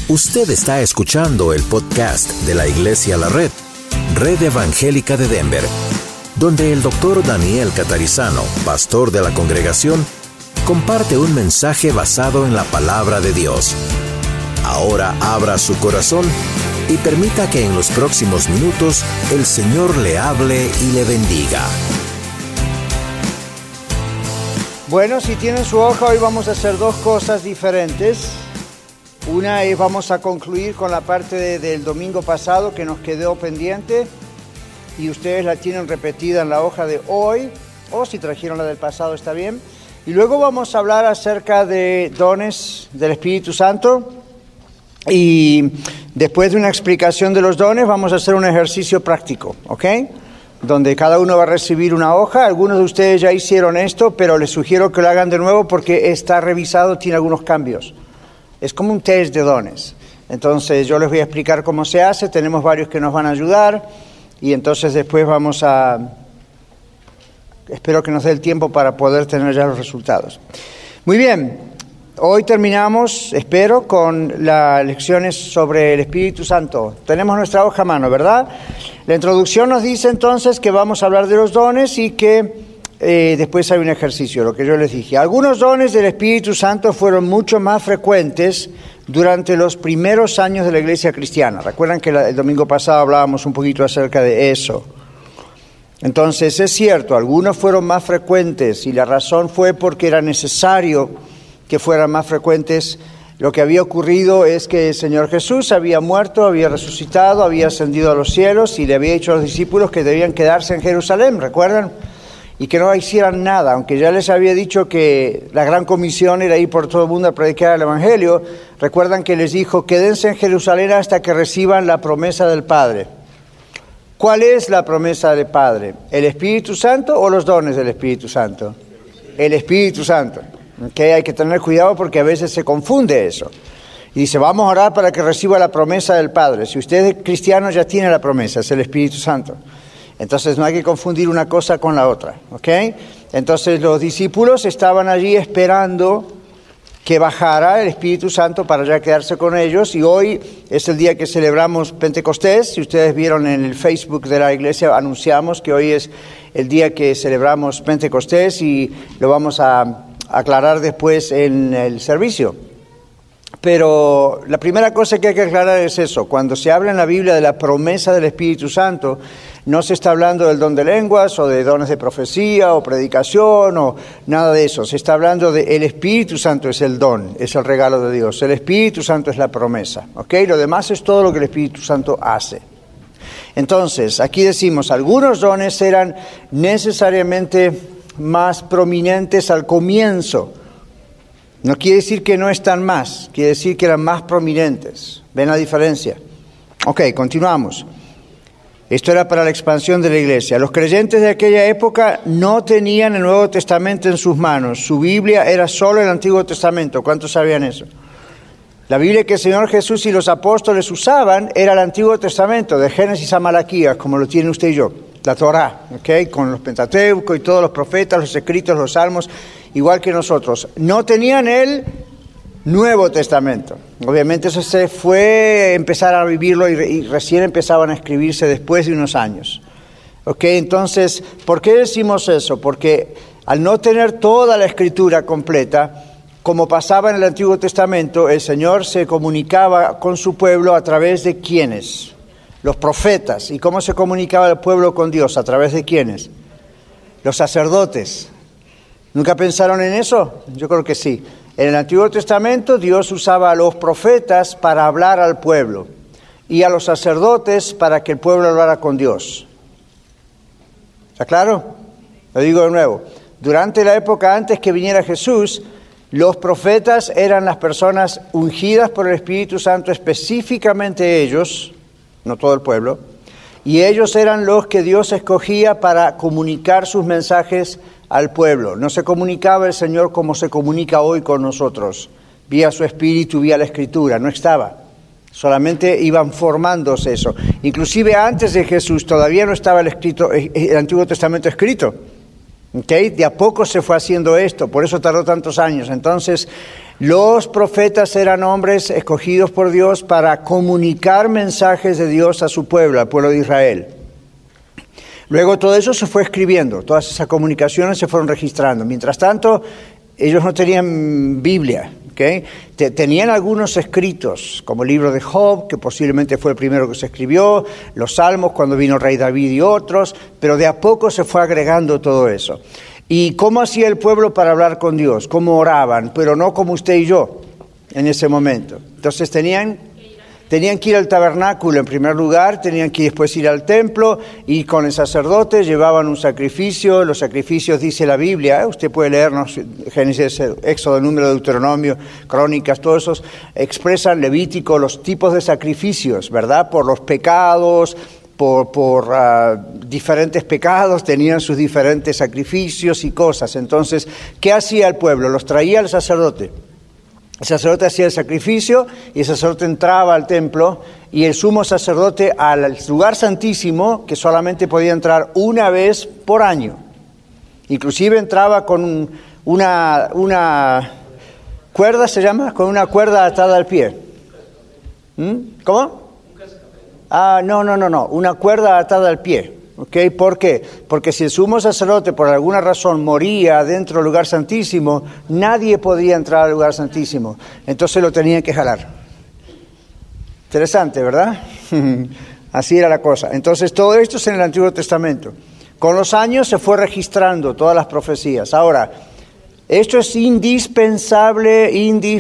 Usted está escuchando el podcast de la Iglesia La Red, Red Evangélica de Denver, donde el Dr. Daniel Catarizano, pastor de la congregación, comparte un mensaje basado en la palabra de Dios. Ahora abra su corazón y permita que en los próximos minutos el Señor le hable y le bendiga. Bueno, si tienen su hoja, hoy vamos a hacer dos cosas diferentes. Una es vamos a concluir con la parte del domingo pasado que nos quedó pendiente y ustedes la tienen repetida en la hoja de hoy, o si trajeron la del pasado está bien. Y luego vamos a hablar acerca de dones del Espíritu Santo. Y después de una explicación de los dones, vamos a hacer un ejercicio práctico, ¿ok? Donde cada uno va a recibir una hoja. Algunos de ustedes ya hicieron esto, pero les sugiero que lo hagan de nuevo porque está revisado, tiene algunos cambios. Es como un test de dones. Entonces yo les voy a explicar cómo se hace. Tenemos varios que nos van a ayudar. Y entonces después vamos a... Espero que nos dé el tiempo para poder tener ya los resultados. Muy bien. Hoy terminamos, espero, con las lecciones sobre el Espíritu Santo. Tenemos nuestra hoja a mano, ¿verdad? La introducción nos dice entonces que vamos a hablar de los dones y que después hay un ejercicio, lo que yo les dije. Algunos dones del Espíritu Santo fueron mucho más frecuentes durante los primeros años de la iglesia cristiana. Recuerdan que el domingo pasado hablábamos un poquito acerca de eso. Entonces, es cierto, algunos fueron más frecuentes y la razón fue porque era necesario que fueran más frecuentes. Lo que había ocurrido es que el Señor Jesús había muerto, había resucitado, había ascendido a los cielos y le había dicho a los discípulos que debían quedarse en Jerusalén, ¿recuerdan? Y que no hicieran nada, aunque ya les había dicho que la gran comisión era ir por todo el mundo a predicar el Evangelio. Recuerdan que les dijo, quédense en Jerusalén hasta que reciban la promesa del Padre. ¿Cuál es la promesa del Padre? ¿El Espíritu Santo o los dones del Espíritu Santo? El Espíritu Santo. Okay, hay que tener cuidado porque a veces se confunde eso. Y dice, vamos a orar para que reciba la promesa del Padre. Si usted es cristiano ya tiene la promesa, es el Espíritu Santo. Entonces no hay que confundir una cosa con la otra. ¿Okay? Entonces los discípulos estaban allí esperando que bajara el Espíritu Santo para ya quedarse con ellos. Y hoy es el día que celebramos Pentecostés. Si ustedes vieron en el Facebook de la iglesia, anunciamos que hoy es el día que celebramos Pentecostés y lo vamos a aclarar después en el servicio. Pero la primera cosa que hay que aclarar es eso. Cuando se habla en la Biblia de la promesa del Espíritu Santo, no se está hablando del don de lenguas o de dones de profecía o predicación o nada de eso. Se está hablando de el Espíritu Santo es el don, es el regalo de Dios. El Espíritu Santo es la promesa. ¿Ok? Lo demás es todo lo que el Espíritu Santo hace. Entonces, aquí decimos, algunos dones eran necesariamente más prominentes al comienzo. No quiere decir que no están más, quiere decir que eran más prominentes. ¿Ven la diferencia? Ok, continuamos. Esto era para la expansión de la iglesia. Los creyentes de aquella época no tenían el Nuevo Testamento en sus manos. Su Biblia era solo el Antiguo Testamento. ¿Cuántos sabían eso? La Biblia que el Señor Jesús y los apóstoles usaban era el Antiguo Testamento, de Génesis a Malaquías, como lo tiene usted y yo. La Torá, ¿okay? Con los Pentateuco y todos los profetas, los escritos, los salmos, igual que nosotros. No tenían el Nuevo Testamento. Obviamente eso se fue a empezar a vivirlo y recién empezaban a escribirse después de unos años. ¿Okay? Entonces, ¿por qué decimos eso? Porque al no tener toda la escritura completa, como pasaba en el Antiguo Testamento, el Señor se comunicaba con su pueblo a través de ¿quiénes? Los profetas. ¿Y cómo se comunicaba el pueblo con Dios? ¿A través de quiénes? Los sacerdotes. ¿Nunca pensaron en eso? Yo creo que sí. En el Antiguo Testamento Dios usaba a los profetas para hablar al pueblo y a los sacerdotes para que el pueblo hablara con Dios. ¿Está claro? Lo digo de nuevo. Durante la época antes que viniera Jesús, los profetas eran las personas ungidas por el Espíritu Santo, específicamente ellos, no todo el pueblo, y ellos eran los que Dios escogía para comunicar sus mensajes al pueblo. No se comunicaba el Señor como se comunica hoy con nosotros, vía su Espíritu, vía la Escritura, no estaba. Solamente iban formándose eso. Inclusive antes de Jesús todavía no estaba el Antiguo Testamento escrito. ¿Okay? De a poco se fue haciendo esto, por eso tardó tantos años. Entonces, los profetas eran hombres escogidos por Dios para comunicar mensajes de Dios a su pueblo, al pueblo de Israel. Luego todo eso se fue escribiendo, todas esas comunicaciones se fueron registrando. Mientras tanto, ellos no tenían Biblia, ¿okay? Tenían algunos escritos, como el libro de Job, que posiblemente fue el primero que se escribió, los Salmos cuando vino el rey David y otros, pero de a poco se fue agregando todo eso. ¿Y cómo hacía el pueblo para hablar con Dios? ¿Cómo oraban? Pero no como usted y yo en ese momento. Entonces tenían que ir al tabernáculo en primer lugar, tenían que después ir al templo y con el sacerdote llevaban un sacrificio. Los sacrificios, dice la Biblia, usted puede leernos Génesis, Éxodo, Número, Deuteronomio, Crónicas, todos esos expresan Levítico los tipos de sacrificios, ¿verdad? Por los pecados, por diferentes pecados, tenían sus diferentes sacrificios y cosas. Entonces, ¿qué hacía el pueblo? Los traía el sacerdote. El sacerdote hacía el sacrificio y el sacerdote entraba al templo y el sumo sacerdote al lugar santísimo, que solamente podía entrar una vez por año. Inclusive entraba con una cuerda, ¿se llama? Con una cuerda atada al pie. ¿Cómo? No. Una cuerda atada al pie. ¿Okay? ¿Por qué? Porque si el sumo sacerdote por alguna razón moría dentro del lugar santísimo, nadie podía entrar al lugar santísimo. Entonces lo tenían que jalar. Interesante, ¿verdad? Así era la cosa. Entonces todo esto es en el Antiguo Testamento. Con los años se fue registrando todas las profecías. Ahora, esto es indispensable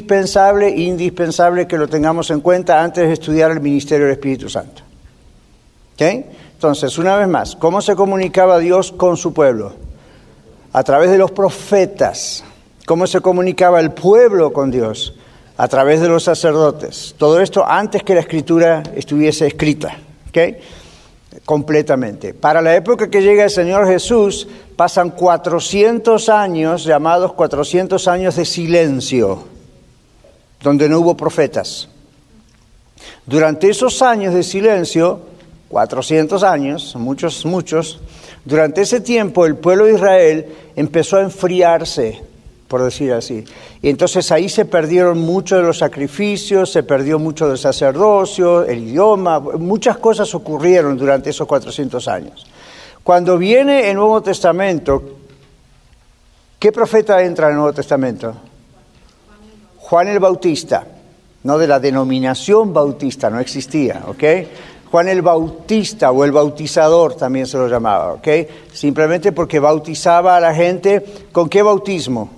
que lo tengamos en cuenta antes de estudiar el ministerio del Espíritu Santo. ¿Ok? Entonces, una vez más, ¿cómo se comunicaba Dios con su pueblo? A través de los profetas. ¿Cómo se comunicaba el pueblo con Dios? A través de los sacerdotes. Todo esto antes que la Escritura estuviese escrita. ¿Ok? Completamente. Para la época que llega el Señor Jesús, pasan 400 años, llamados 400 años de silencio, donde no hubo profetas. Durante esos años de silencio, 400 años, muchos, durante ese tiempo el pueblo de Israel empezó a enfriarse, por decir así. Y entonces ahí se perdieron muchos de los sacrificios, se perdió mucho del sacerdocio, el idioma, muchas cosas ocurrieron durante esos 400 años. Cuando viene el Nuevo Testamento, ¿qué profeta entra en el Nuevo Testamento? Juan el Bautista, no de la denominación bautista, no existía, ¿ok? Juan el Bautista o el bautizador también se lo llamaba, ¿ok? Simplemente porque bautizaba a la gente. ¿Con qué bautismo?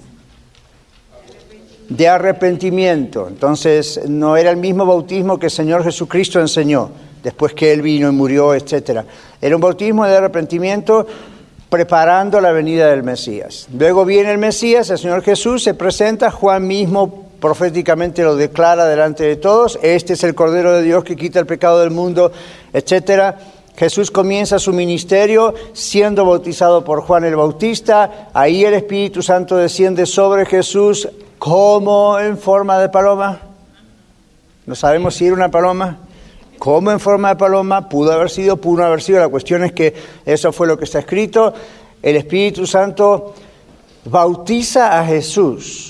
De arrepentimiento. Entonces no era el mismo bautismo que el Señor Jesucristo enseñó después que Él vino y murió, etc. Era un bautismo de arrepentimiento preparando la venida del Mesías. Luego viene el Mesías, el Señor Jesús se presenta, Juan mismo proféticamente lo declara delante de todos: este es el Cordero de Dios que quita el pecado del mundo, etc. Jesús comienza su ministerio siendo bautizado por Juan el Bautista. Ahí el Espíritu Santo desciende sobre Jesús como en forma de paloma. No sabemos si era una paloma. Como en forma de paloma, pudo haber sido. La cuestión es que eso fue lo que está escrito. El Espíritu Santo bautiza a Jesús.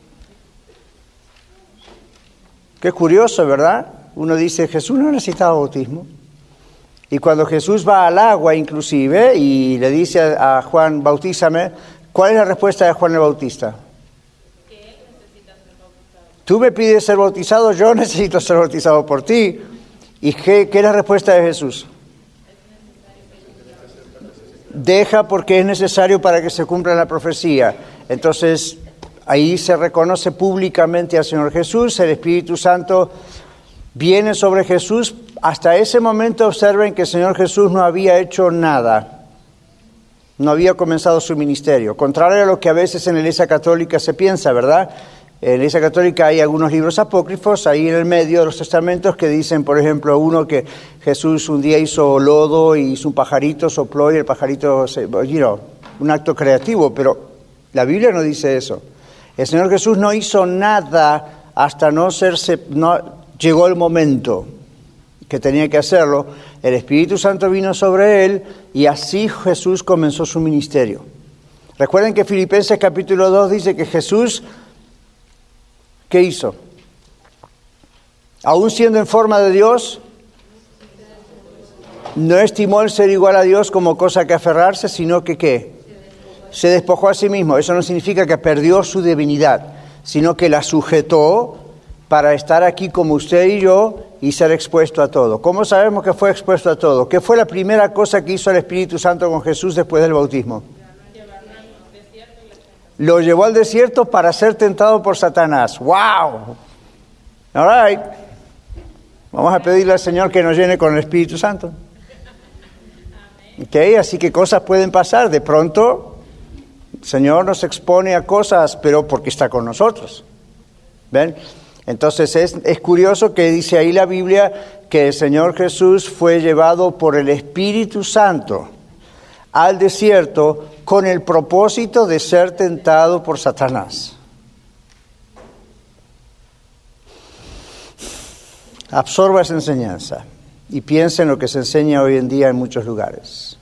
Qué curioso, ¿verdad? Uno dice, Jesús no necesitaba bautismo. Y cuando Jesús va al agua inclusive y le dice a Juan, bautízame, ¿cuál es la respuesta de Juan el Bautista? Que él necesita ser bautizado. Tú me pides ser bautizado, yo necesito ser bautizado por ti. ¿Y qué es la respuesta de Jesús? Deja porque es necesario para que se cumpla la profecía. Entonces, ahí se reconoce públicamente al Señor Jesús. El Espíritu Santo viene sobre Jesús. Hasta ese momento observen que el Señor Jesús no había hecho nada. No había comenzado su ministerio. Contrario a lo que a veces en la Iglesia Católica se piensa, ¿verdad? En la Iglesia Católica hay algunos libros apócrifos ahí en el medio de los testamentos que dicen, por ejemplo, uno que Jesús un día hizo lodo y hizo un pajarito, sopló y el pajarito, un acto creativo, pero la Biblia no dice eso. El Señor Jesús no hizo nada hasta no llegó el momento que tenía que hacerlo. El Espíritu Santo vino sobre él y así Jesús comenzó su ministerio. Recuerden que Filipenses capítulo 2 dice que Jesús, ¿qué hizo? Aún siendo en forma de Dios, no estimó el ser igual a Dios como cosa que aferrarse, sino que ¿qué? Se despojó a sí mismo. Eso no significa que perdió su divinidad, sino que la sujetó para estar aquí como usted y yo y ser expuesto a todo. ¿Cómo sabemos que fue expuesto a todo? ¿Qué fue la primera cosa que hizo el Espíritu Santo con Jesús después del bautismo? Lo llevó al desierto para ser tentado por Satanás. ¡Wow! All right. Vamos a pedirle al Señor que nos llene con el Espíritu Santo. Okay, así que cosas pueden pasar. De pronto, el Señor nos expone a cosas, pero porque está con nosotros. ¿Ven? Entonces es curioso que dice ahí la Biblia que el Señor Jesús fue llevado por el Espíritu Santo al desierto con el propósito de ser tentado por Satanás. Absorba esa enseñanza y piensa en lo que se enseña hoy en día en muchos lugares.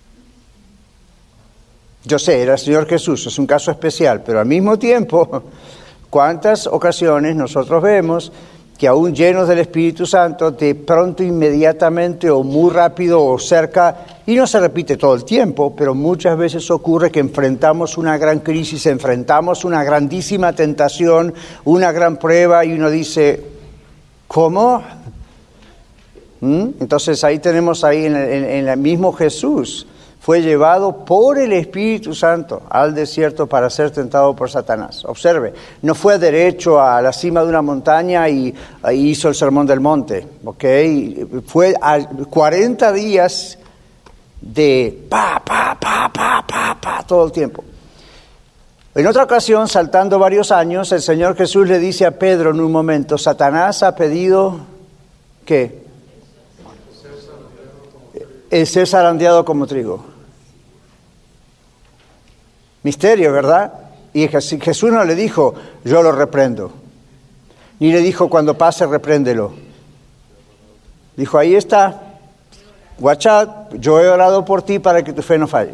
Yo sé, era el Señor Jesús, es un caso especial, pero al mismo tiempo, ¿cuántas ocasiones nosotros vemos que aún llenos del Espíritu Santo, de pronto, inmediatamente o muy rápido o cerca, y no se repite todo el tiempo, pero muchas veces ocurre que enfrentamos una gran crisis, enfrentamos una grandísima tentación, una gran prueba, y uno dice, ¿cómo? Entonces ahí tenemos en el mismo Jesús, fue llevado por el Espíritu Santo al desierto para ser tentado por Satanás. Observe, no fue derecho a la cima de una montaña y hizo el sermón del monte, ¿ok? Fue a 40 días de todo el tiempo. En otra ocasión, saltando varios años, el Señor Jesús le dice a Pedro en un momento, Satanás ha pedido, ¿qué? El ser zarandeado como trigo. Misterio, ¿verdad? Y Jesús no le dijo, yo lo reprendo. Ni le dijo, cuando pase, repréndelo. Dijo, ahí está. Watch out, yo he orado por ti para que tu fe no falle.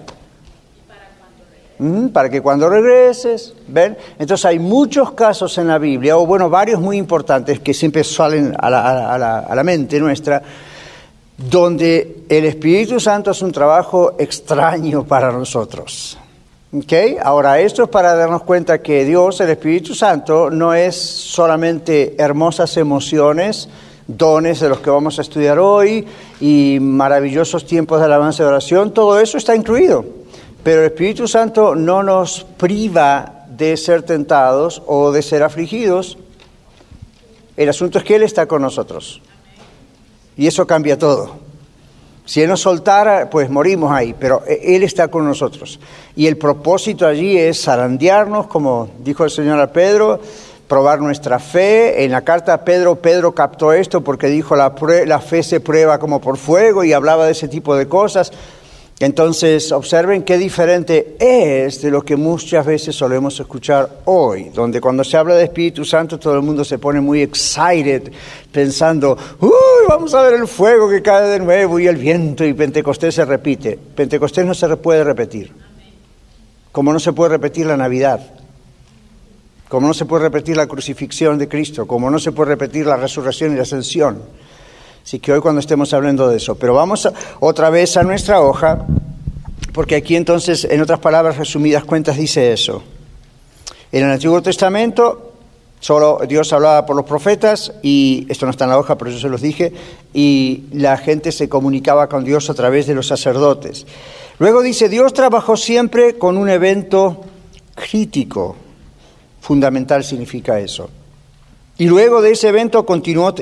Para que cuando regreses, ¿ven? Entonces hay muchos casos en la Biblia, o bueno, varios muy importantes que siempre salen a la mente nuestra, donde el Espíritu Santo es un trabajo extraño para nosotros. ¿Okay? Ahora, esto es para darnos cuenta que Dios, el Espíritu Santo, no es solamente hermosas emociones, dones de los que vamos a estudiar hoy y maravillosos tiempos de alabanza y oración, todo eso está incluido. Pero el Espíritu Santo no nos priva de ser tentados o de ser afligidos. El asunto es que Él está con nosotros. Y eso cambia todo. Si Él nos soltara, pues morimos ahí, pero Él está con nosotros. Y el propósito allí es zarandearnos, como dijo el Señor a Pedro, probar nuestra fe. En la carta a Pedro captó esto porque dijo la fe se prueba como por fuego y hablaba de ese tipo de cosas. Entonces, observen qué diferente es de lo que muchas veces solemos escuchar hoy, donde cuando se habla de Espíritu Santo todo el mundo se pone muy excited, pensando, vamos a ver el fuego que cae de nuevo y el viento, y Pentecostés se repite. Pentecostés no se puede repetir, como no se puede repetir la Navidad, como no se puede repetir la crucifixión de Cristo, como no se puede repetir la resurrección y la ascensión. Así que hoy cuando estemos hablando de eso, pero vamos otra vez a nuestra hoja, porque aquí entonces, en otras palabras resumidas cuentas, dice eso. En el Antiguo Testamento, solo Dios hablaba por los profetas, y esto no está en la hoja, pero yo se los dije, y la gente se comunicaba con Dios a través de los sacerdotes. Luego dice, Dios trabajó siempre con un evento crítico, fundamental significa eso. Y luego de ese evento continuó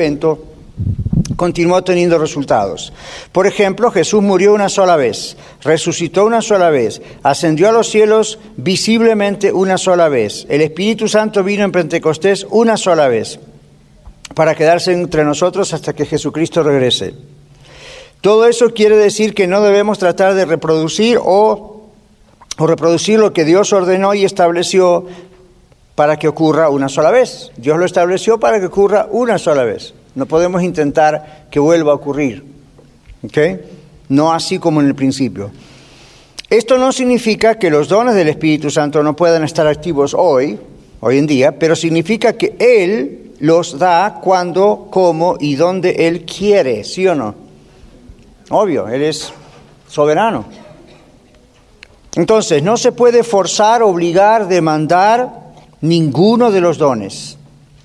teniendo resultados. Por ejemplo, Jesús murió una sola vez, resucitó una sola vez, ascendió a los cielos visiblemente una sola vez. El Espíritu Santo vino en Pentecostés una sola vez, para quedarse entre nosotros hasta que Jesucristo regrese. Todo eso quiere decir que no debemos tratar de reproducir o reproducir lo que Dios ordenó y estableció para que ocurra una sola vez. Dios lo estableció para que ocurra una sola vez. No podemos intentar que vuelva a ocurrir, ¿ok? No así como en el principio. Esto no significa que los dones del Espíritu Santo no puedan estar activos hoy en día, pero significa que Él los da cuando, cómo y donde Él quiere, ¿sí o no? Obvio, Él es soberano. Entonces, no se puede forzar, obligar, demandar ninguno de los dones.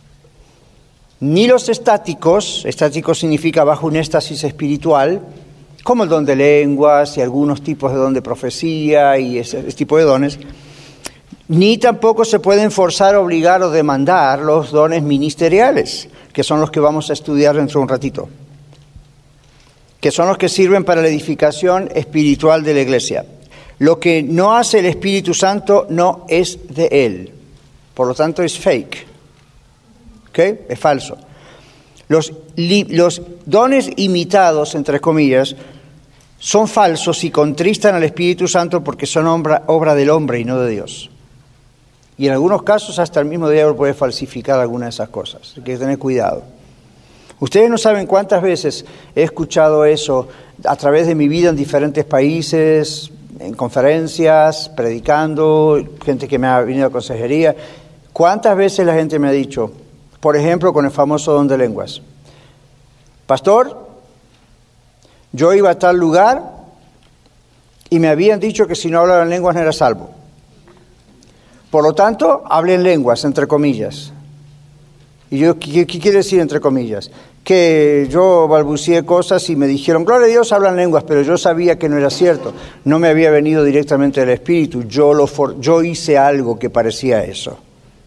Ni los estáticos significa bajo un éxtasis espiritual, como el don de lenguas y algunos tipos de don de profecía y ese tipo de dones, ni tampoco se pueden forzar, obligar o demandar los dones ministeriales, que son los que vamos a estudiar dentro de un ratito, que son los que sirven para la edificación espiritual de la iglesia. Lo que no hace el Espíritu Santo no es de Él, por lo tanto es fake, ¿ok? Es falso. Los dones imitados, entre comillas, son falsos y contristan al Espíritu Santo porque son obra del hombre y no de Dios. Y en algunos casos hasta el mismo diablo puede falsificar alguna de esas cosas. Hay que tener cuidado. Ustedes no saben cuántas veces he escuchado eso a través de mi vida en diferentes países, en conferencias, predicando, gente que me ha venido a consejería. ¿Cuántas veces la gente me ha dicho, por ejemplo, con el famoso don de lenguas: pastor, yo iba a tal lugar y me habían dicho que si no hablaba en lenguas no era salvo. Por lo tanto, hablé en lenguas, entre comillas. ¿Y yo qué quiere decir entre comillas? Que yo balbuceé cosas y me dijeron, gloria a Dios, hablan lenguas, pero yo sabía que no era cierto. No me había venido directamente del Espíritu. Yo hice algo que parecía eso.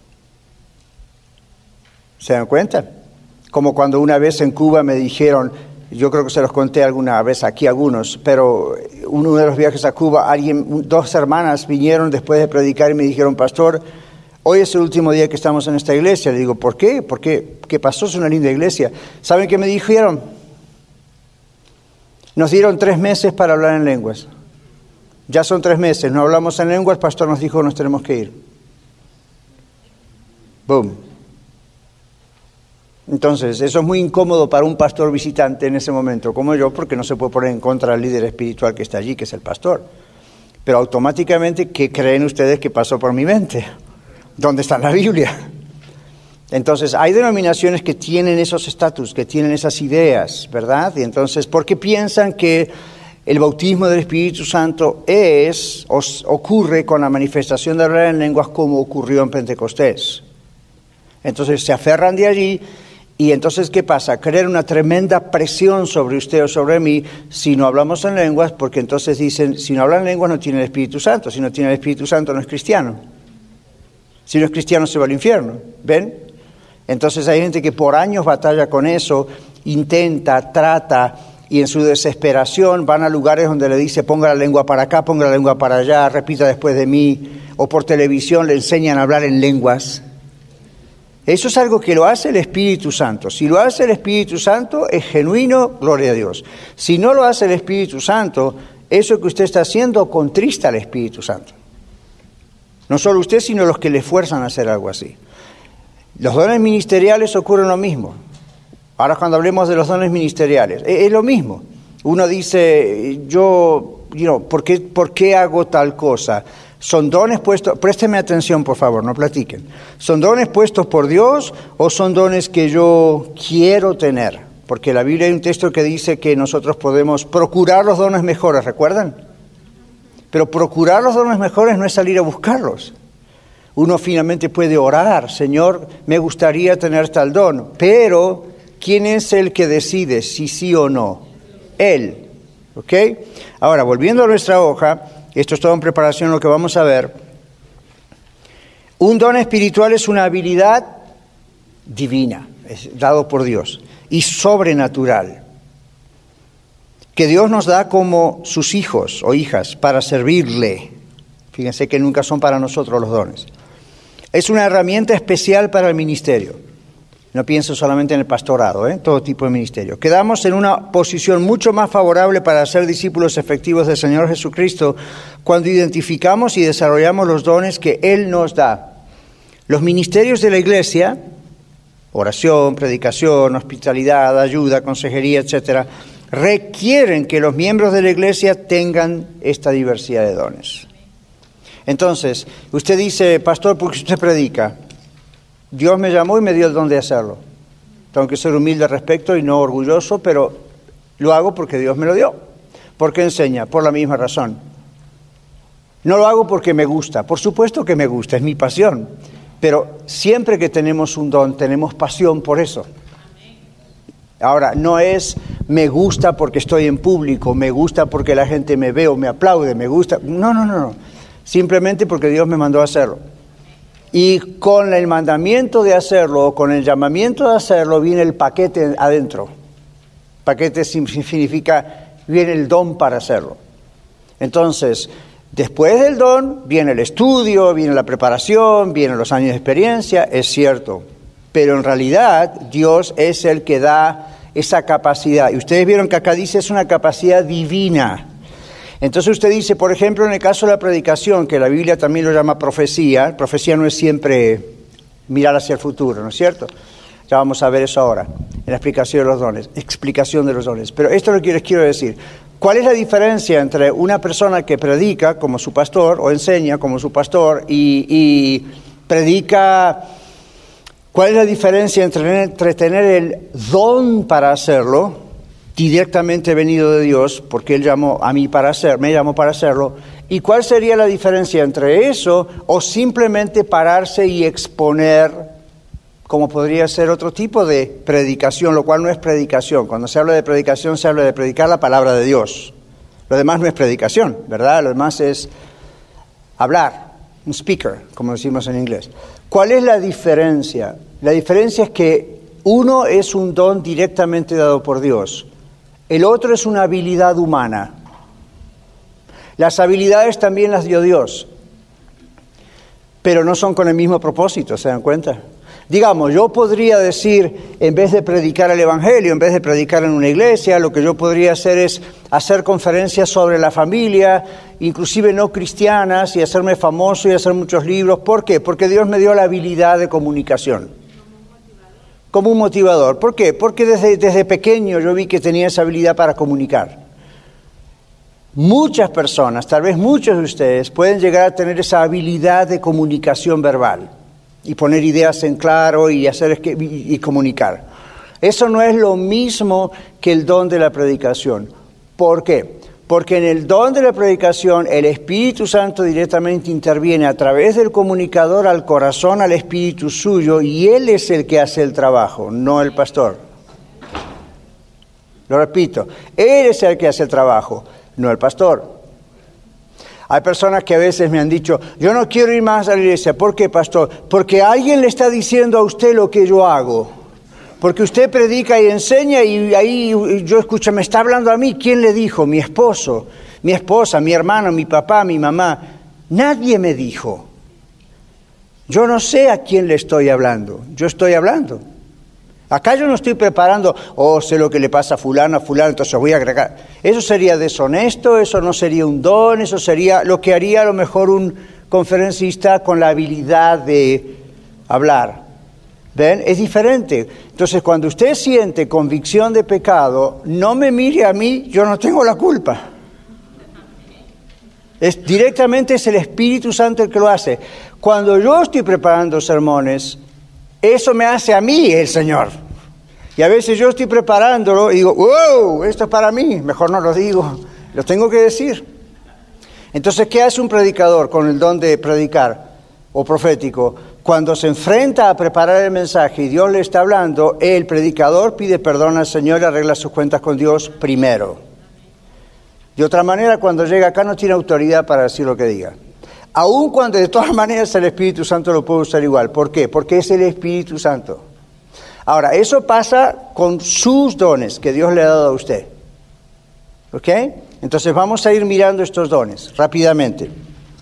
¿Se dan cuenta? Como cuando una vez en Cuba me dijeron, yo creo que se los conté alguna vez aquí algunos, pero uno de los viajes a Cuba, dos hermanas vinieron después de predicar y me dijeron, pastor, hoy es el último día que estamos en esta iglesia. Le digo, ¿por qué? ¿Por qué? ¿Qué pasó? Es una linda iglesia. ¿Saben qué me dijeron? Nos dieron 3 meses para hablar en lenguas. Ya son 3 meses, no hablamos en lenguas, el pastor nos dijo, nos tenemos que ir. Boom. Entonces, eso es muy incómodo para un pastor visitante en ese momento, como yo, porque no se puede poner en contra del líder espiritual que está allí, que es el pastor. Pero automáticamente, ¿qué creen ustedes que pasó por mi mente? ¿Dónde está la Biblia? Entonces, hay denominaciones que tienen esos estatus, que tienen esas ideas, ¿verdad? Y entonces, ¿por qué piensan que el bautismo del Espíritu Santo ocurre con la manifestación de hablar en lenguas como ocurrió en Pentecostés? Entonces, se aferran de allí. Y entonces, ¿qué pasa? Crear una tremenda presión sobre usted o sobre mí si no hablamos en lenguas, porque entonces dicen, si no habla en lenguas no tiene el Espíritu Santo, si no tiene el Espíritu Santo no es cristiano. Si no es cristiano se va al infierno, ¿ven? Entonces hay gente que por años batalla con eso, intenta, trata, y en su desesperación van a lugares donde le dice, ponga la lengua para acá, ponga la lengua para allá, repita después de mí, o por televisión le enseñan a hablar en lenguas. Eso es algo que lo hace el Espíritu Santo. Si lo hace el Espíritu Santo, es genuino, gloria a Dios. Si no lo hace el Espíritu Santo, eso que usted está haciendo contrista al Espíritu Santo. No solo usted, sino los que le fuerzan a hacer algo así. Los dones ministeriales ocurren lo mismo. Ahora cuando hablemos de los dones ministeriales, es lo mismo. Uno dice, ¿por qué hago tal cosa? ¿Son dones puestos? Présteme atención, por favor, no platiquen. ¿Son dones puestos por Dios o son dones que yo quiero tener? Porque en la Biblia hay un texto que dice que nosotros podemos procurar los dones mejores, ¿recuerdan? Pero procurar los dones mejores no es salir a buscarlos. Uno finalmente puede orar, Señor, me gustaría tener tal don, pero ¿quién es el que decide si sí o no? Él, ¿ok? Ahora, volviendo a nuestra hoja, esto es todo en preparación lo que vamos a ver. Un don espiritual es una habilidad divina, es dado por Dios, y sobrenatural, que Dios nos da como sus hijos o hijas para servirle. Fíjense que nunca son para nosotros los dones. Es una herramienta especial para el ministerio. No pienso solamente en el pastorado, todo tipo de ministerio. Quedamos en una posición mucho más favorable para ser discípulos efectivos del Señor Jesucristo cuando identificamos y desarrollamos los dones que Él nos da. Los ministerios de la iglesia, oración, predicación, hospitalidad, ayuda, consejería, etcétera, requieren que los miembros de la iglesia tengan esta diversidad de dones. Entonces, usted dice, pastor, ¿por qué usted predica? Dios me llamó y me dio el don de hacerlo. Tengo que ser humilde al respecto y no orgulloso, pero lo hago porque Dios me lo dio. ¿Por qué enseña? Por la misma razón. No lo hago porque me gusta. Por supuesto que me gusta, es mi pasión. Pero siempre que tenemos un don, tenemos pasión por eso. Ahora, no es me gusta porque estoy en público, me gusta porque la gente me ve o me aplaude, me gusta. No. Simplemente porque Dios me mandó a hacerlo. Y con el mandamiento de hacerlo, o con el llamamiento de hacerlo, viene el paquete adentro. Paquete significa, viene el don para hacerlo. Entonces, después del don, viene el estudio, viene la preparación, vienen los años de experiencia, es cierto. Pero en realidad, Dios es el que da esa capacidad. Y ustedes vieron que acá dice, es una capacidad divina. Entonces usted dice, por ejemplo, en el caso de la predicación, que la Biblia también lo llama profecía no es siempre mirar hacia el futuro, ¿no es cierto? Ya vamos a ver eso ahora, en la explicación de los dones. Pero esto es lo que les quiero decir. ¿Cuál es la diferencia entre una persona que predica como su pastor, o enseña como su pastor, y predica? ¿Cuál es la diferencia entre tener el don para hacerlo, directamente venido de Dios, porque Él me llamó para hacerlo, y cuál sería la diferencia entre eso o simplemente pararse y exponer, como podría ser otro tipo de predicación, lo cual no es predicación? Cuando se habla de predicación, se habla de predicar la palabra de Dios. Lo demás no es predicación, ¿verdad? Lo demás es hablar, un speaker, como decimos en inglés. ¿Cuál es la diferencia? La diferencia es que uno es un don directamente dado por Dios. El otro es una habilidad humana. Las habilidades también las dio Dios, pero no son con el mismo propósito, ¿se dan cuenta? Digamos, yo podría decir, en vez de predicar el Evangelio, en vez de predicar en una iglesia, lo que yo podría hacer es hacer conferencias sobre la familia, inclusive no cristianas, y hacerme famoso y hacer muchos libros. ¿Por qué? Porque Dios me dio la habilidad de comunicación. Como un motivador. ¿Por qué? Porque desde pequeño yo vi que tenía esa habilidad para comunicar. Muchas personas, tal vez muchos de ustedes, pueden llegar a tener esa habilidad de comunicación verbal y poner ideas en claro y comunicar. Eso no es lo mismo que el don de la predicación. ¿Por qué? Porque en el don de la predicación el Espíritu Santo directamente interviene a través del comunicador al corazón, al espíritu suyo, y Él es el que hace el trabajo, no el pastor. Lo repito, Él es el que hace el trabajo, no el pastor. Hay personas que a veces me han dicho, yo no quiero ir más a la iglesia. ¿Por qué, pastor? Porque alguien le está diciendo a usted lo que yo hago. Porque usted predica y enseña y ahí yo escucho, me está hablando a mí. ¿Quién le dijo? Mi esposo, mi esposa, mi hermano, mi papá, mi mamá. Nadie me dijo. Yo no sé a quién le estoy hablando. Yo estoy hablando. Acá yo no estoy preparando, sé lo que le pasa a fulano, entonces voy a agregar. Eso sería deshonesto, eso no sería un don, eso sería lo que haría a lo mejor un conferencista con la habilidad de hablar. ¿Ven? Es diferente. Entonces, cuando usted siente convicción de pecado, no me mire a mí, yo no tengo la culpa. Directamente es el Espíritu Santo el que lo hace. Cuando yo estoy preparando sermones, eso me hace a mí el Señor. Y a veces yo estoy preparándolo y digo, ¡wow! Esto es para mí. Mejor no lo digo, lo tengo que decir. Entonces, ¿qué hace un predicador con el don de predicar o profético? Cuando se enfrenta a preparar el mensaje y Dios le está hablando, el predicador pide perdón al Señor y arregla sus cuentas con Dios primero. De otra manera, cuando llega acá no tiene autoridad para decir lo que diga. Aun cuando de todas maneras el Espíritu Santo lo puede usar igual. ¿Por qué? Porque es el Espíritu Santo. Ahora, eso pasa con sus dones que Dios le ha dado a usted. ¿Ok? Entonces vamos a ir mirando estos dones rápidamente.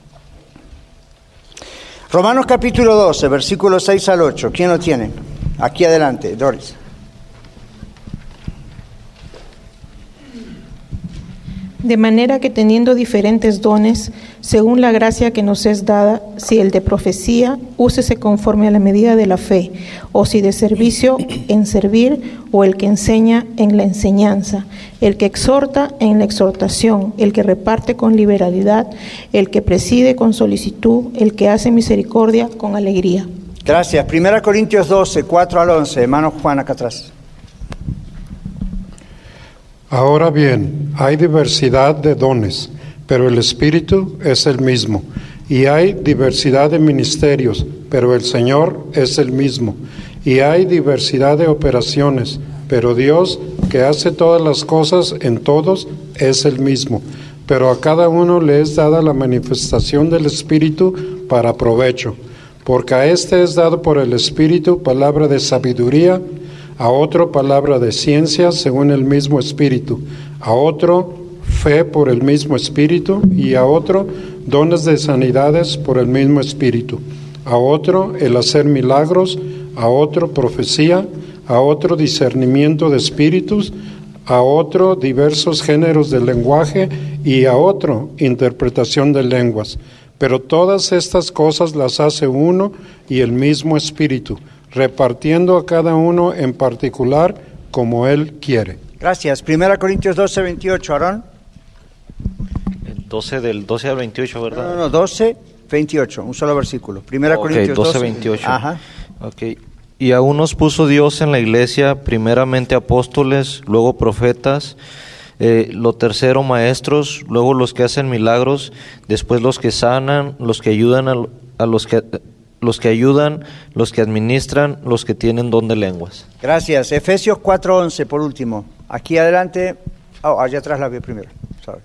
Romanos capítulo 12, versículos 6 al 8. ¿Quién lo tiene? Aquí adelante, Doris. De manera que teniendo diferentes dones, según la gracia que nos es dada, si el de profecía, úsese conforme a la medida de la fe, o si de servicio, en servir, o el que enseña, en la enseñanza, el que exhorta, en la exhortación, el que reparte con liberalidad, el que preside con solicitud, el que hace misericordia con alegría. Gracias. 1 Corintios 12, 4 al 11. Hermano Juan, acá atrás. Ahora bien, hay diversidad de dones, pero el Espíritu es el mismo. Y hay diversidad de ministerios, pero el Señor es el mismo. Y hay diversidad de operaciones, pero Dios, que hace todas las cosas en todos, es el mismo. Pero a cada uno le es dada la manifestación del Espíritu para provecho. Porque a este es dado por el Espíritu palabra de sabiduría, a otro palabra de ciencia según el mismo Espíritu, a otro fe por el mismo Espíritu, y a otro dones de sanidades por el mismo Espíritu, a otro el hacer milagros, a otro profecía, a otro discernimiento de espíritus, a otro diversos géneros de lenguaje, y a otro interpretación de lenguas. Pero todas estas cosas las hace uno y el mismo Espíritu, repartiendo a cada uno en particular como Él quiere. Gracias. 1 Corintios 12, 28, Aarón. 12 del 12 al 28, ¿verdad? No, 12, 28, un solo versículo. 1 Corintios 12, 28. Ajá. Okay. Y a unos puso Dios en la iglesia, primeramente apóstoles, luego profetas, lo tercero maestros, luego los que hacen milagros, después los que sanan, los que ayudan a los que ayudan, los que administran, los que tienen don de lenguas. Gracias. Efesios 4:11, por último. Aquí adelante. Allá atrás la vi primero. Sorry.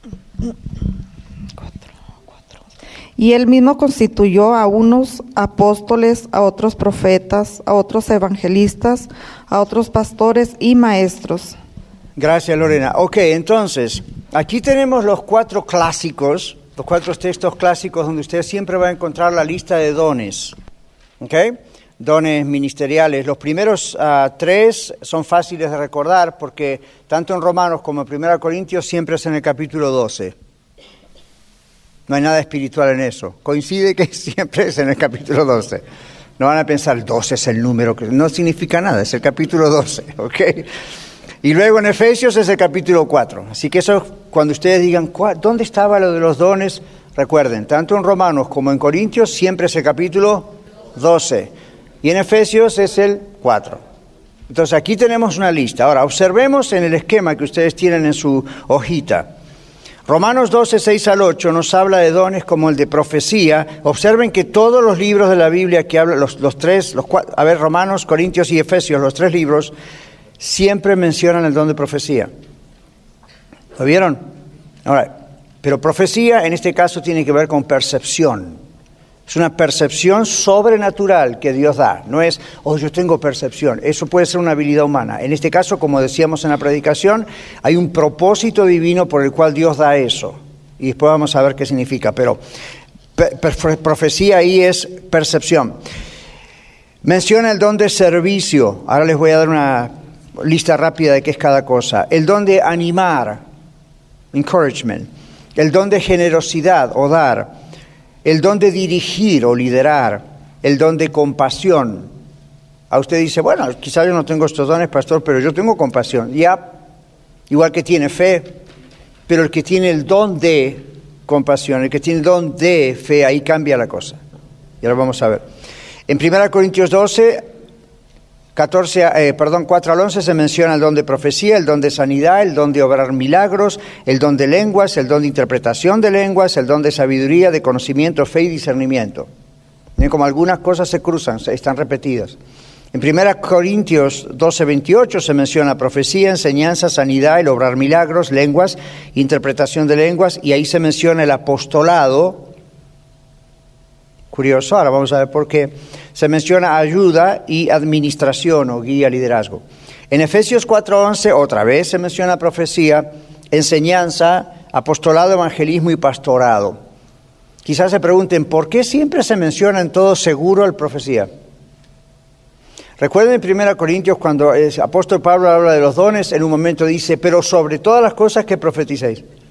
Y él mismo constituyó a unos apóstoles, a otros profetas, a otros evangelistas, a otros pastores y maestros. Gracias, Lorena. Ok, entonces, aquí tenemos los 4 clásicos, los 4 textos clásicos donde usted siempre va a encontrar la lista de dones. ¿Ok? Dones ministeriales. Los primeros 3 son fáciles de recordar porque tanto en Romanos como en 1 Corintios siempre es en el capítulo 12. No hay nada espiritual en eso. Coincide que siempre es en el capítulo 12. No van a pensar 12 es el número, que no significa nada, es el capítulo 12. ¿Ok? Y luego en Efesios es el capítulo 4. Así que eso, cuando ustedes digan, ¿dónde estaba lo de los dones? Recuerden, tanto en Romanos como en Corintios siempre es el capítulo 12. Y en Efesios es el 4. Entonces aquí tenemos una lista. Ahora, observemos en el esquema que ustedes tienen en su hojita. Romanos 12, 6 al 8 nos habla de dones como el de profecía. Observen que todos los libros de la Biblia que hablan, Romanos, Corintios y Efesios, los 3 libros, siempre mencionan el don de profecía. ¿Lo vieron? Ahora, pero profecía en este caso tiene que ver con percepción. Es una percepción sobrenatural que Dios da. No es, yo tengo percepción. Eso puede ser una habilidad humana. En este caso, como decíamos en la predicación, hay un propósito divino por el cual Dios da eso. Y después vamos a ver qué significa. Pero profecía ahí es percepción. Menciona el don de servicio. Ahora les voy a dar una lista rápida de qué es cada cosa. El don de animar, encouragement. El don de generosidad o dar. El don de dirigir o liderar, el don de compasión. A usted dice, bueno, quizás yo no tengo estos dones, pastor, pero yo tengo compasión. Ya, igual que tiene fe, pero el que tiene el don de compasión, el que tiene el don de fe, ahí cambia la cosa. Y ahora vamos a ver. En 1 Corintios 12, 4 al 11 se menciona el don de profecía, el don de sanidad, el don de obrar milagros, el don de lenguas, el don de interpretación de lenguas, el don de sabiduría, de conocimiento, fe y discernimiento. Miren como algunas cosas se cruzan, están repetidas. En 1 Corintios 12, 28 se menciona profecía, enseñanza, sanidad, el obrar milagros, lenguas, interpretación de lenguas, y ahí se menciona el apostolado. Curioso, ahora vamos a ver por qué. Se menciona ayuda y administración o guía, liderazgo. En Efesios 4:11 otra vez se menciona profecía, enseñanza, apostolado, evangelismo y pastorado. Quizás se pregunten, ¿por qué siempre se menciona en todo seguro el profecía? Recuerden en 1 Corintios cuando el apóstol Pablo habla de los dones, en un momento dice, pero sobre todas las cosas que profeticéis.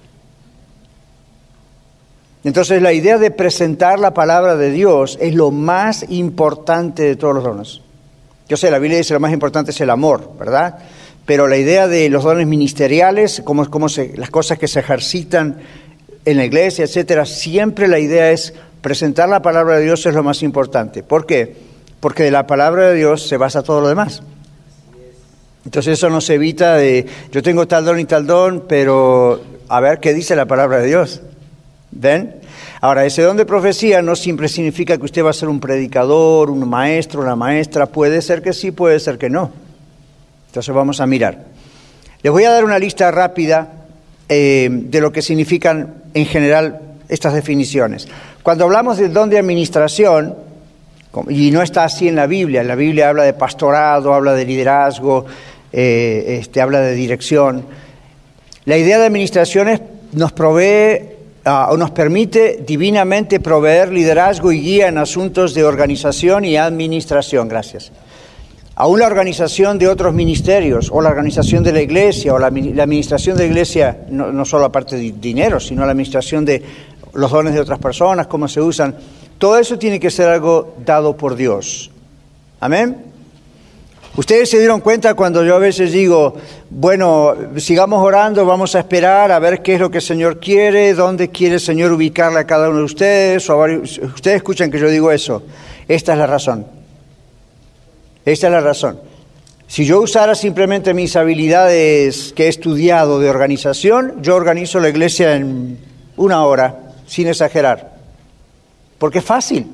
Entonces la idea de presentar la palabra de Dios es lo más importante de todos los dones. Yo sé, la Biblia dice lo más importante es el amor, ¿verdad? Pero la idea de los dones ministeriales, las cosas que se ejercitan en la iglesia, etcétera, siempre la idea es presentar la palabra de Dios es lo más importante. ¿Por qué? Porque de la palabra de Dios se basa todo lo demás. Entonces eso nos evita de, yo tengo tal don y tal don, pero a ver qué dice la palabra de Dios. ¿Ven? Ahora, ese don de profecía no siempre significa que usted va a ser un predicador, un maestro, una maestra. Puede ser que sí, puede ser que no. Entonces vamos a mirar. Les voy a dar una lista rápida de lo que significan en general estas definiciones. Cuando hablamos del don de administración, y no está así en la Biblia habla de pastorado, habla de liderazgo, habla de dirección. La idea de administración nos provee o nos permite divinamente proveer liderazgo y guía en asuntos de organización y administración. Gracias. Aún la organización de otros ministerios, o la organización de la iglesia, o la administración de la iglesia, no solo aparte de dinero, sino la administración de los dones de otras personas, cómo se usan, todo eso tiene que ser algo dado por Dios. ¿Amén? Ustedes se dieron cuenta cuando yo a veces digo, bueno, sigamos orando, vamos a esperar a ver qué es lo que el Señor quiere, dónde quiere el Señor ubicarle a cada uno de ustedes. Ustedes escuchan que yo digo eso. Esta es la razón. Esta es la razón. Si yo usara simplemente mis habilidades que he estudiado de organización, yo organizo la iglesia en 1 hora, sin exagerar. Porque es fácil.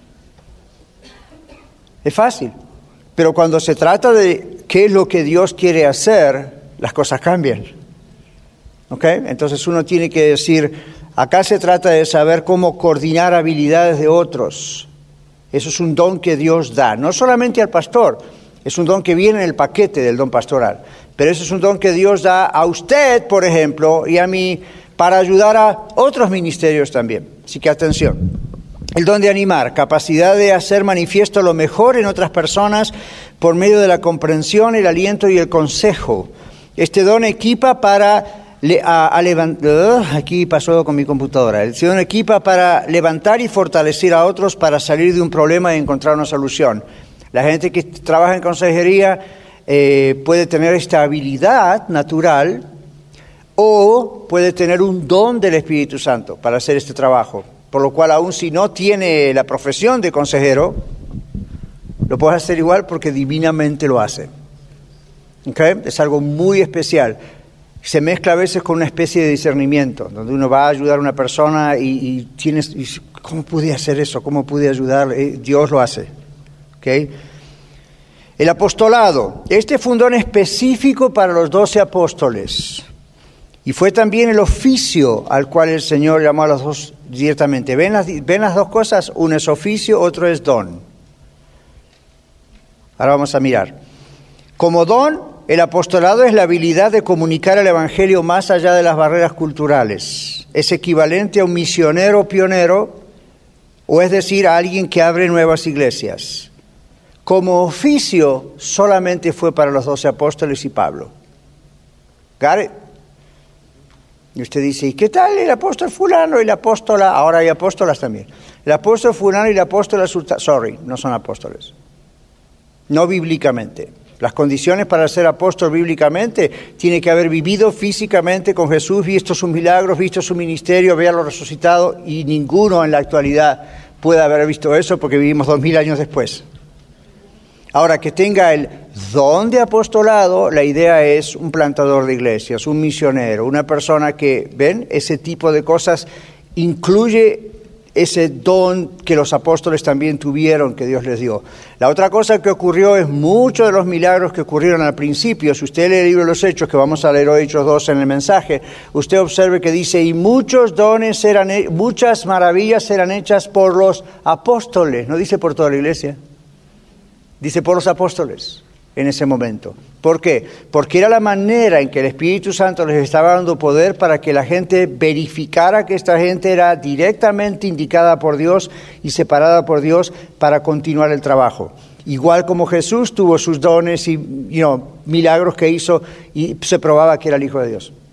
Es fácil. Pero cuando se trata de qué es lo que Dios quiere hacer, las cosas cambian. ¿Ok? Entonces uno tiene que decir, acá se trata de saber cómo coordinar habilidades de otros. Eso es un don que Dios da, no solamente al pastor, es un don que viene en el paquete del don pastoral, pero eso es un don que Dios da a usted, por ejemplo, y a mí, para ayudar a otros ministerios también. Así que atención. El don de animar, capacidad de hacer manifiesto lo mejor en otras personas por medio de la comprensión, el aliento y el consejo. Este don equipa para aquí pasó con mi computadora. Este don equipa para levantar y fortalecer a otros para salir de un problema y encontrar una solución. La gente que trabaja en consejería puede tener esta habilidad natural o puede tener un don del Espíritu Santo para hacer este trabajo. Por lo cual, aun si no tiene la profesión de consejero, lo puede hacer igual porque divinamente lo hace. ¿Okay? Es algo muy especial. Se mezcla a veces con una especie de discernimiento, donde uno va a ayudar a una persona y ¿cómo pude hacer eso? ¿Cómo pude ayudar? Dios lo hace. ¿Okay? El apostolado. Este fue un don específico para los 12 apóstoles. Y fue también el oficio al cual el Señor llamó a los dos directamente. ¿Ven las dos cosas? Uno es oficio, otro es don. Ahora vamos a mirar. Como don, el apostolado es la habilidad de comunicar el Evangelio más allá de las barreras culturales. Es equivalente a un misionero pionero, o es decir, a alguien que abre nuevas iglesias. Como oficio, solamente fue para los 12 apóstoles y Pablo. ¿Got it? Y usted dice, ¿y qué tal el apóstol fulano y la apóstola? Ahora hay apóstolas también. El apóstol fulano y la apóstola no son apóstoles. No bíblicamente. Las condiciones para ser apóstol bíblicamente, tiene que haber vivido físicamente con Jesús, visto sus milagros, visto su ministerio, verlo resucitado, y ninguno en la actualidad puede haber visto eso porque vivimos 2000 años después. Ahora, que tenga el don de apostolado, la idea es un plantador de iglesias, un misionero, una persona que, ¿ven? Ese tipo de cosas incluye ese don que los apóstoles también tuvieron, que Dios les dio. La otra cosa que ocurrió es muchos de los milagros que ocurrieron al principio. Si usted lee el libro de los Hechos, que vamos a leer hoy Hechos 2 en el mensaje, usted observe que dice, y muchas maravillas eran hechas por los apóstoles. No dice por toda la iglesia. Dice por los apóstoles en ese momento. ¿Por qué? Porque era la manera en que el Espíritu Santo les estaba dando poder para que la gente verificara que esta gente era directamente indicada por Dios y separada por Dios para continuar el trabajo. Igual como Jesús tuvo sus dones y milagros que hizo y se probaba que era el Hijo de Dios.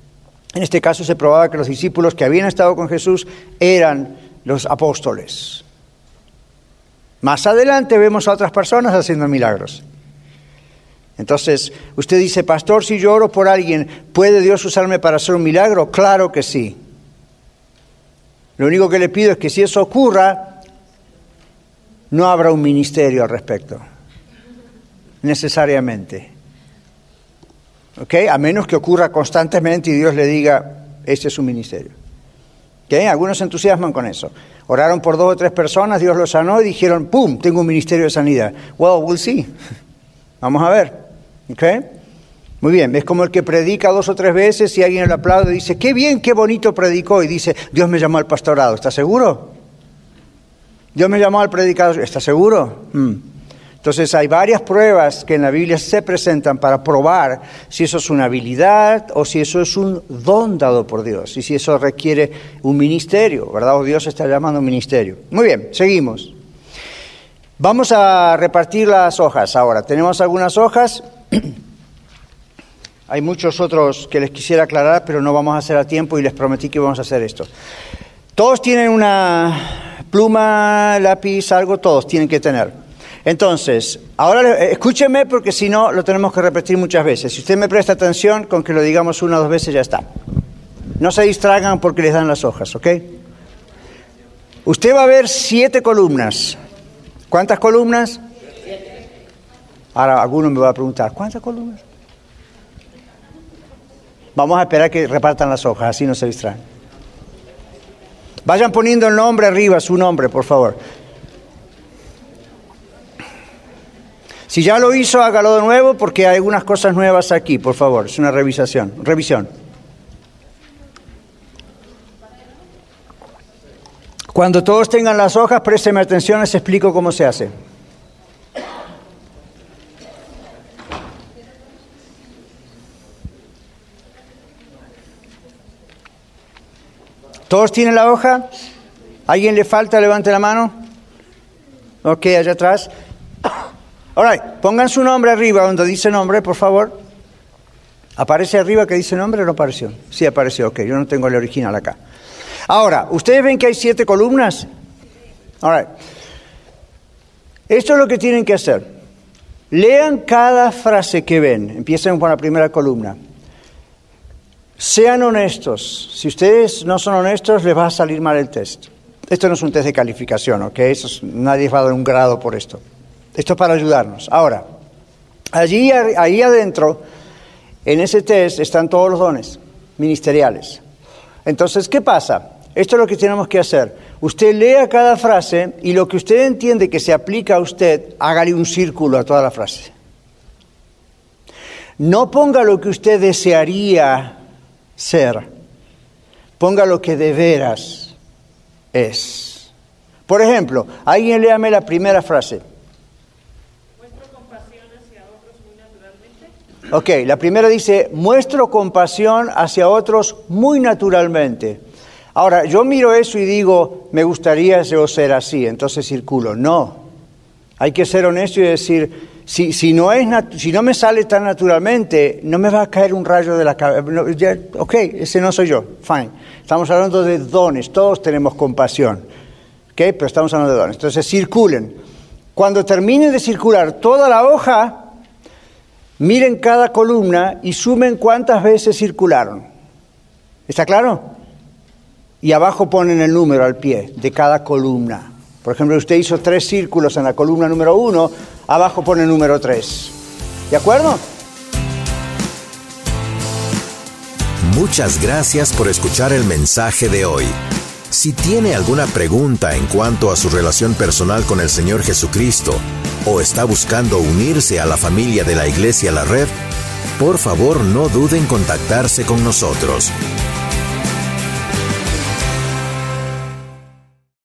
En este caso se probaba que los discípulos que habían estado con Jesús eran los apóstoles. Más adelante vemos a otras personas haciendo milagros. Entonces, usted dice, pastor, si yo oro por alguien, ¿puede Dios usarme para hacer un milagro? Claro que sí. Lo único que le pido es que si eso ocurra, no habrá un ministerio al respecto, necesariamente. ¿Ok? A menos que ocurra constantemente y Dios le diga, este es un ministerio. ¿Ok? Algunos se entusiasman con eso. Oraron por 2 o 3 personas, Dios los sanó y dijeron, ¡pum!, tengo un ministerio de sanidad. Well, we'll see. Vamos a ver. ¿Ok? Muy bien, es como el que predica 2 o 3 veces y alguien le aplaude y dice, qué bien, qué bonito predicó. Y dice, Dios me llamó al pastorado. ¿Estás seguro? Dios me llamó al predicador. ¿Estás seguro? Entonces hay varias pruebas que en la Biblia se presentan para probar si eso es una habilidad o si eso es un don dado por Dios y si eso requiere un ministerio, ¿verdad? O Dios está llamando a un ministerio. Muy bien, seguimos. Vamos a repartir las hojas ahora. Tenemos algunas hojas. Hay muchos otros que les quisiera aclarar, pero no vamos a hacer a tiempo y les prometí que vamos a hacer esto. Todos tienen una pluma, lápiz, algo, todos tienen que tener. Entonces, ahora escúcheme porque si no lo tenemos que repetir muchas veces. Si usted me presta atención, con que lo digamos 1 o 2 veces ya está. No se distraigan porque les dan las hojas, ¿ok? Usted va a ver 7 columnas. ¿Cuántas columnas? 7. Ahora alguno me va a preguntar, ¿cuántas columnas? Vamos a esperar que repartan las hojas, así no se distraen. Vayan poniendo el nombre arriba, su nombre, por favor. Si ya lo hizo, hágalo de nuevo porque hay algunas cosas nuevas aquí, por favor. Es una revisión. Cuando todos tengan las hojas, présteme atención, les explico cómo se hace. ¿Todos tienen la hoja? ¿Alguien le falta? Levante la mano. Ok, allá atrás. All right, pongan su nombre arriba, donde dice nombre, por favor. ¿Aparece arriba que dice nombre o no apareció? Sí, apareció, ok, yo no tengo el original acá. Ahora, ¿ustedes ven que hay 7 columnas? All right. Esto es lo que tienen que hacer. Lean cada frase que ven. Empiecen por la primera columna. Sean honestos. Si ustedes no son honestos, les va a salir mal el test. Esto no es un test de calificación, ¿ok? Nadie va a dar un grado por esto. Esto es para ayudarnos. Ahora, ahí adentro, en ese test, están todos los dones ministeriales. Entonces, ¿qué pasa? Esto es lo que tenemos que hacer. Usted lea cada frase y lo que usted entiende que se aplica a usted, hágale un círculo a toda la frase. No ponga lo que usted desearía ser. Ponga lo que de veras es. Por ejemplo, alguien léame la primera frase. ¿Muestro compasión hacia otros muy naturalmente? Ok, la primera dice, muestro compasión hacia otros muy naturalmente. Ahora, yo miro eso y digo, me gustaría yo ser así, entonces circulo. No, hay que ser honesto y decir, si no me sale tan naturalmente, no me va a caer un rayo de la cabeza. Ok, ese no soy yo, fine. Estamos hablando de dones, todos tenemos compasión, ok, pero estamos hablando de dones. Entonces circulen. Cuando terminen de circular toda la hoja, miren cada columna y sumen cuántas veces circularon. ¿Está claro? Y abajo ponen el número al pie de cada columna. Por ejemplo, usted hizo 3 círculos en la columna número 1, abajo pone el número 3. ¿De acuerdo? Muchas gracias por escuchar el mensaje de hoy. Si tiene alguna pregunta en cuanto a su relación personal con el Señor Jesucristo o está buscando unirse a la familia de la Iglesia La Red, por favor no duden en contactarse con nosotros.